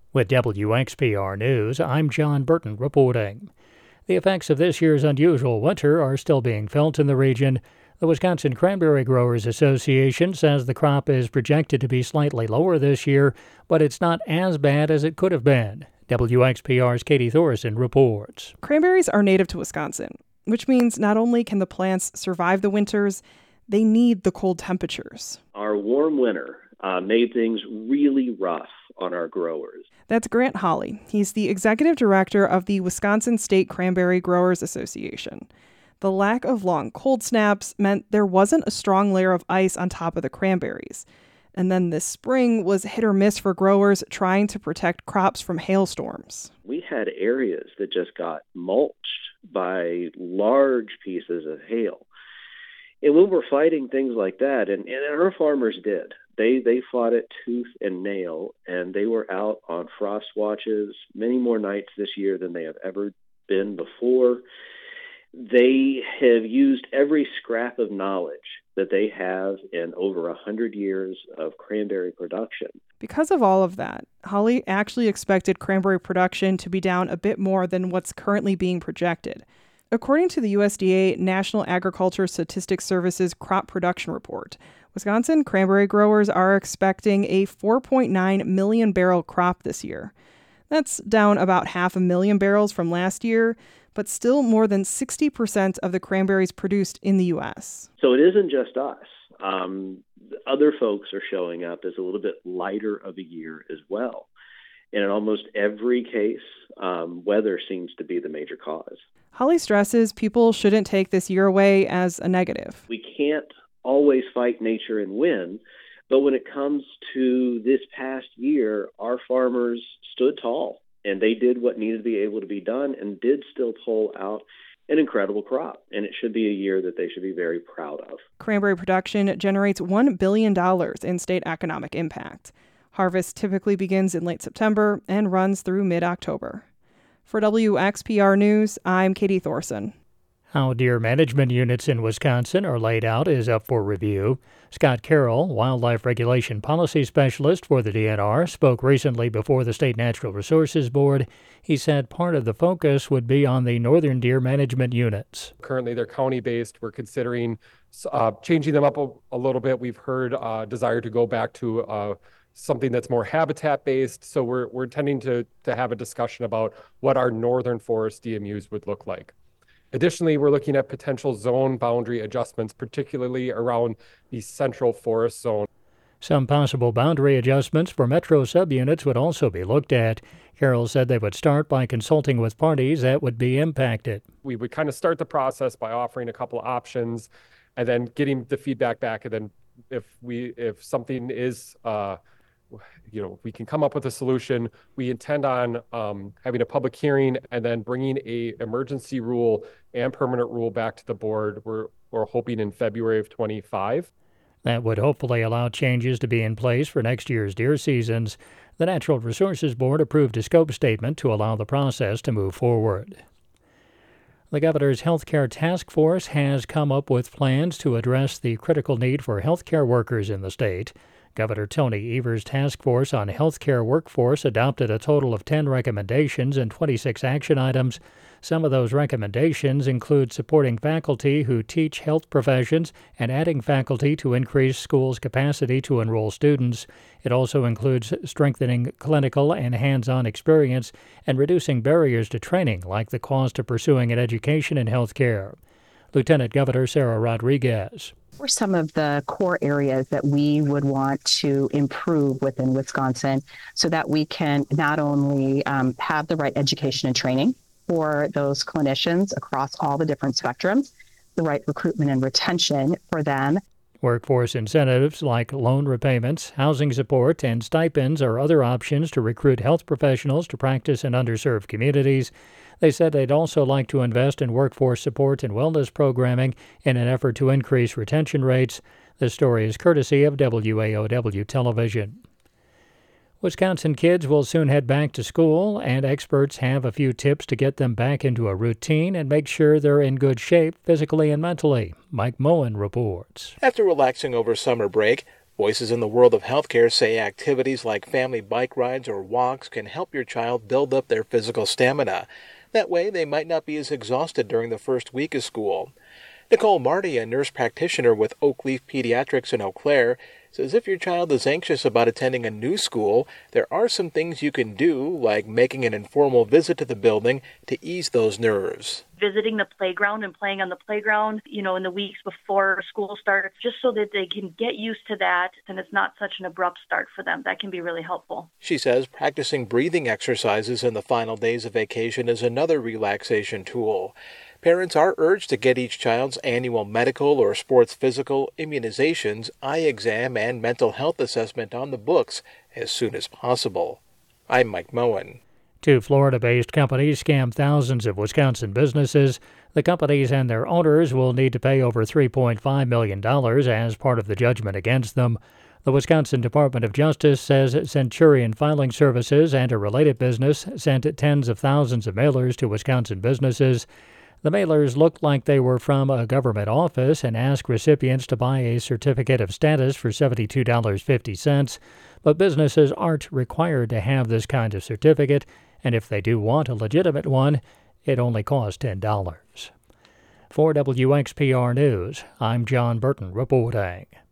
With WXPR News, I'm John Burton reporting. The effects of this year's unusual winter are still being felt in the region. The Wisconsin Cranberry Growers Association says the crop is projected to be slightly lower this year, but it's not as bad as it could have been. WXPR's Katie Thorson reports. Cranberries are native to Wisconsin, which means not only can the plants survive the winters, they need the cold temperatures. Our warm winter made things really rough on our growers. That's Grant Holly. He's the executive director of the Wisconsin State Cranberry Growers Association. The lack of long cold snaps meant there wasn't a strong layer of ice on top of the cranberries. And then this spring was hit or miss for growers trying to protect crops from hailstorms. We had areas that just got mulched by large pieces of hail. And when we're fighting things like that, and our farmers did, they fought it tooth and nail, and they were out on frost watches many more nights this year than they have ever been before. They have used every scrap of knowledge that they have in over 100 years of cranberry production. Because of all of that, Holly actually expected cranberry production to be down a bit more than what's currently being projected. According to the USDA National Agriculture Statistics Service's crop production report, Wisconsin cranberry growers are expecting a 4.9 million barrel crop this year. That's down about 500,000 barrels from last year, but still more than 60% of the cranberries produced in the U.S. So it isn't just us. Other folks are showing up as a little bit lighter of a year as well. And in almost every case, weather seems to be the major cause. Holly stresses people shouldn't take this year away as a negative. We can't always fight nature and win, but when it comes to this past year, our farmers stood tall, and they did what needed to be able to be done and did still pull out an incredible crop. And it should be a year that they should be very proud of. Cranberry production generates $1 billion in state economic impact. Harvest typically begins in late September and runs through mid-October. For WXPR News, I'm Katie Thorson. How deer management units in Wisconsin are laid out is up for review. Scott Carroll, Wildlife Regulation Policy Specialist for the DNR, spoke recently before the State Natural Resources Board. He said part of the focus would be on the northern deer management units. Currently, they're county-based. We're considering changing them up a little bit. We've heard desire to go back to something that's more habitat-based. So we're intending to have a discussion about what our northern forest DMUs would look like. Additionally, we're looking at potential zone boundary adjustments, particularly around the central forest zone. Some possible boundary adjustments for metro subunits would also be looked at. Carroll said they would start by consulting with parties that would be impacted. We would kind of start the process by offering a couple of options and then getting the feedback back. And then if something is we can come up with a solution. We intend on having a public hearing and then bringing a emergency rule and permanent rule back to the board. We're hoping in February of 25. That would hopefully allow changes to be in place for next year's deer seasons. The Natural Resources Board approved a scope statement to allow the process to move forward. The governor's healthcare task force has come up with plans to address the critical need for healthcare workers in the state. Governor Tony Evers' task force on healthcare workforce adopted a total of 10 recommendations and 26 action items. Some of those recommendations include supporting faculty who teach health professions and adding faculty to increase schools' capacity to enroll students. It also includes strengthening clinical and hands-on experience and reducing barriers to training, like the cost of pursuing an education in healthcare. Lieutenant Governor Sarah Rodriguez. What are some of the core areas that we would want to improve within Wisconsin so that we can not only have the right education and training for those clinicians across all the different spectrums, the right recruitment and retention for them. Workforce incentives like loan repayments, housing support, and stipends are other options to recruit health professionals to practice in underserved communities. They said they'd also like to invest in workforce support and wellness programming in an effort to increase retention rates. This story is courtesy of WAOW Television. Wisconsin kids will soon head back to school, and experts have a few tips to get them back into a routine and make sure they're in good shape physically and mentally. Mike Moen reports. After relaxing over summer break, Voices in the world of healthcare say activities like family bike rides or walks can help your child build up their physical stamina. That way, they might not be as exhausted during the first week of school. Nicole Marty, a nurse practitioner with Oak Leaf Pediatrics in Eau Claire, says if your child is anxious about attending a new school, there are some things you can do, like making an informal visit to the building to ease those nerves. Visiting the playground and playing on the playground, in the weeks before school starts, just so that they can get used to that and it's not such an abrupt start for them. That can be really helpful. She says practicing breathing exercises in the final days of vacation is another relaxation tool. Parents are urged to get each child's annual medical or sports physical, immunizations, eye exam, and mental health assessment on the books as soon as possible. I'm Mike Moen. Two Florida-based companies scammed thousands of Wisconsin businesses. The companies and their owners will need to pay over $3.5 million as part of the judgment against them. The Wisconsin Department of Justice says Centurion Filing Services and a related business sent tens of thousands of mailers to Wisconsin businesses. The mailers looked like they were from a government office and asked recipients to buy a certificate of status for $72.50, but businesses aren't required to have this kind of certificate, and if they do want a legitimate one, it only costs $10. For WXPR News, I'm John Burton reporting.